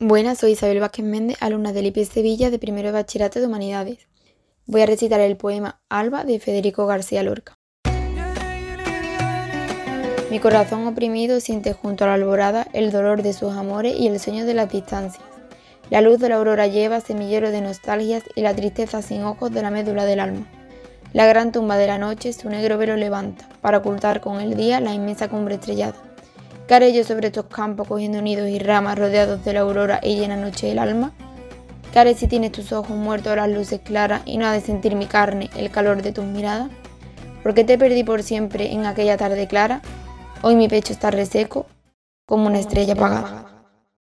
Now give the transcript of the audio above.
Buenas, soy Isabel Vázquez Méndez, alumna del IPS Sevilla de primero de Bachillerato de Humanidades. Voy a recitar el poema Alba de Federico García Lorca. Mi corazón oprimido siente junto a la alborada el dolor de sus amores y el sueño de las distancias. La luz de la aurora lleva semillero de nostalgias y la tristeza sin ojos de la médula del alma. La gran tumba de la noche su negro velo levanta para ocultar con el día la inmensa cumbre estrellada. ¿Qué haré yo sobre estos campos cogiendo nidos y ramas rodeados de la aurora y llena noche el alma? ¿Qué haré si tienes tus ojos muertos a las luces claras y no ha de sentir mi carne el calor de tus miradas? Porque te perdí por siempre en aquella tarde clara, hoy mi pecho está reseco como una estrella apagada.